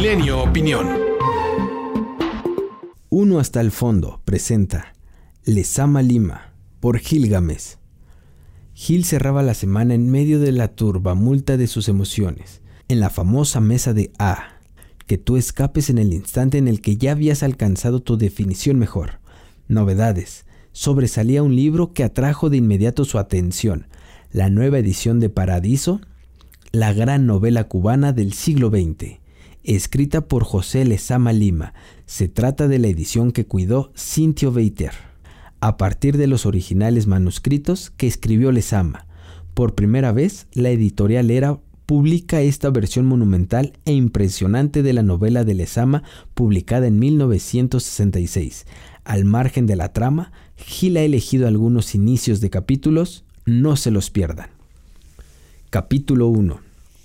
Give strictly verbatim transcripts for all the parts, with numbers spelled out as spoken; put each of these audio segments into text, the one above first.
Milenio Opinión. Uno hasta el fondo presenta Lezama Lima por Gil Gámez. Gil cerraba la semana en medio de la turbamulta de sus emociones, en la famosa mesa de A, que tú escapes en el instante en el que ya habías alcanzado tu definición mejor. Novedades. Sobresalía un libro que atrajo de inmediato su atención, la nueva edición de Paradiso, la gran novela cubana del siglo veinte, escrita por José Lezama Lima. Se trata de la edición que cuidó Cintio Veiter, a partir de los originales manuscritos que escribió Lezama. Por primera vez, la editorial Era publica esta versión monumental e impresionante de la novela de Lezama, publicada en mil novecientos sesenta y seis. Al margen de la trama, Gil ha elegido algunos inicios de capítulos, no se los pierdan. Capítulo uno.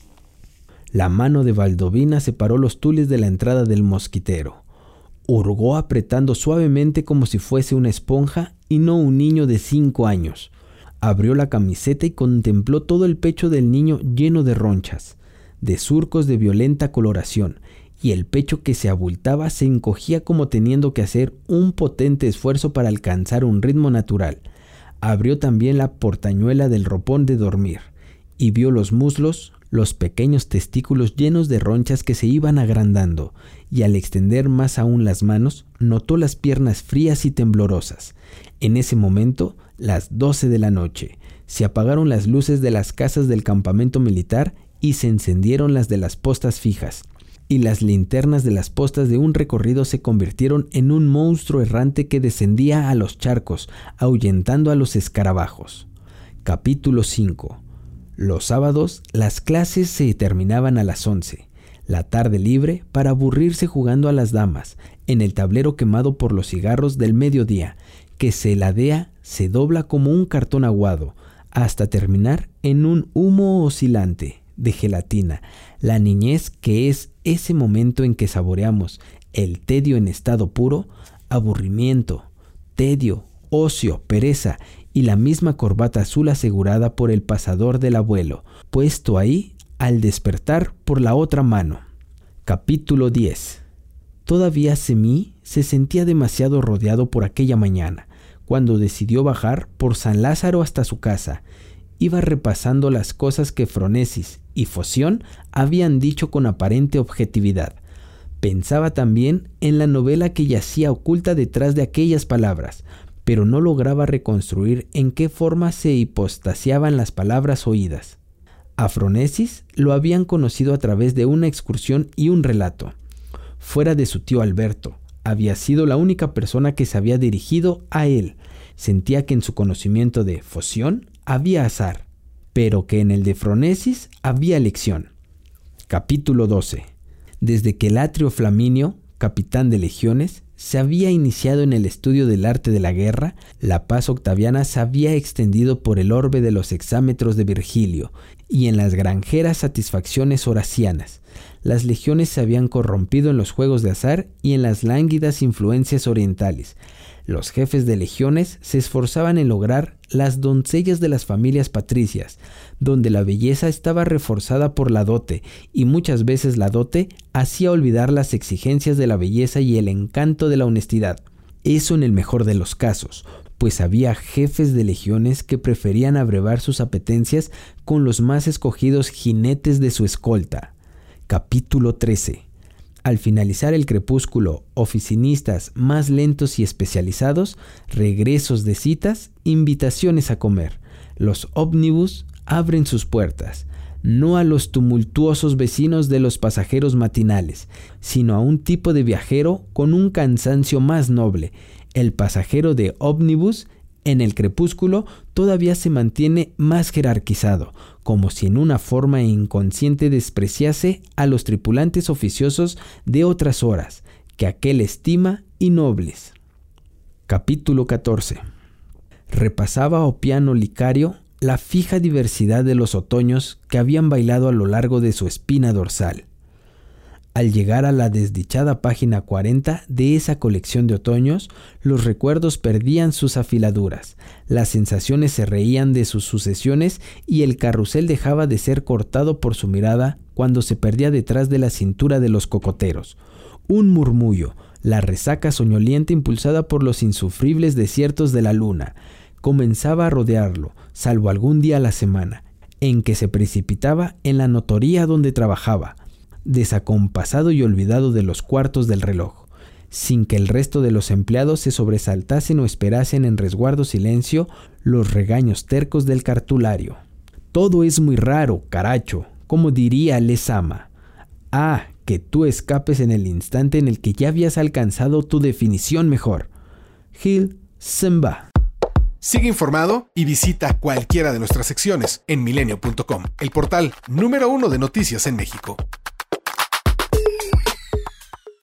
La mano de Baldovina separó los tules de la entrada del mosquitero. Hurgó apretando suavemente como si fuese una esponja y no un niño de cinco años. Abrió la camiseta y contempló todo el pecho del niño lleno de ronchas, de surcos de violenta coloración, y el pecho que se abultaba se encogía como teniendo que hacer un potente esfuerzo para alcanzar un ritmo natural. Abrió también la portañuela del ropón de dormir, y vio los muslos, los pequeños testículos llenos de ronchas que se iban agrandando, y al extender más aún las manos, notó las piernas frías y temblorosas. En ese momento, las doce de la noche, se apagaron las luces de las casas del campamento militar y se encendieron las de las postas fijas, y las linternas de las postas de un recorrido se convirtieron en un monstruo errante que descendía a los charcos, ahuyentando a los escarabajos. Capítulo cinco. Los sábados, las clases se terminaban a las once. La tarde libre para aburrirse jugando a las damas, en el tablero quemado por los cigarros del mediodía, que se ladea, se dobla como un cartón aguado, hasta terminar en un humo oscilante de gelatina. La niñez, que es ese momento en que saboreamos el tedio en estado puro, aburrimiento, tedio, ocio, pereza y la misma corbata azul asegurada por el pasador del abuelo, puesto ahí al despertar por la otra mano. Capítulo diez. Todavía Semí se sentía demasiado rodeado por aquella mañana, cuando decidió bajar por San Lázaro hasta su casa. Iba repasando las cosas que Fronesis y Foción habían dicho con aparente objetividad. Pensaba también en la novela que yacía oculta detrás de aquellas palabras, pero no lograba reconstruir en qué forma se hipostasiaban las palabras oídas. A Fronesis lo habían conocido a través de una excursión y un relato. Fuera de su tío Alberto, había sido la única persona que se había dirigido a él. Sentía que en su conocimiento de Foción había azar, pero que en el de Fronesis había elección. Capítulo doce. Desde que Latrio Flaminio, capitán de legiones, se había iniciado en el estudio del arte de la guerra, la paz octaviana se había extendido por el orbe de los hexámetros de Virgilio y en las granjeras satisfacciones horacianas. Las legiones se habían corrompido en los juegos de azar y en las lánguidas influencias orientales. Los jefes de legiones se esforzaban en lograr las doncellas de las familias patricias, donde la belleza estaba reforzada por la dote, y muchas veces la dote hacía olvidar las exigencias de la belleza y el encanto de la honestidad. Eso en el mejor de los casos, pues había jefes de legiones que preferían abrevar sus apetencias con los más escogidos jinetes de su escolta. Capítulo trece. Al finalizar el crepúsculo, oficinistas más lentos y especializados, regresos de citas, invitaciones a comer. Los ómnibus abren sus puertas, no a los tumultuosos vecinos de los pasajeros matinales, sino a un tipo de viajero con un cansancio más noble. El pasajero de ómnibus en el crepúsculo todavía se mantiene más jerarquizado, como si en una forma inconsciente despreciase a los tripulantes oficiosos de otras horas, que aquel estima y nobles. Capítulo catorce. Repasaba Opiano Licario la fija diversidad de los otoños que habían bailado a lo largo de su espina dorsal. Al llegar a la desdichada página cuarenta de esa colección de otoños, los recuerdos perdían sus afiladuras, las sensaciones se reían de sus sucesiones y el carrusel dejaba de ser cortado por su mirada cuando se perdía detrás de la cintura de los cocoteros. Un murmullo, la resaca soñolienta impulsada por los insufribles desiertos de la luna, comenzaba a rodearlo, salvo algún día a la semana, en que se precipitaba en la notoría donde trabajaba, desacompasado y olvidado de los cuartos del reloj, sin que el resto de los empleados se sobresaltasen o esperasen en resguardo silencio los regaños tercos del cartulario. Todo es muy raro, caracho, como diría Lezama. Ah, que tú escapes en el instante en el que ya habías alcanzado tu definición mejor. Hill se va. Sigue informado y visita cualquiera de nuestras secciones en milenio punto com, el portal número uno de noticias en México.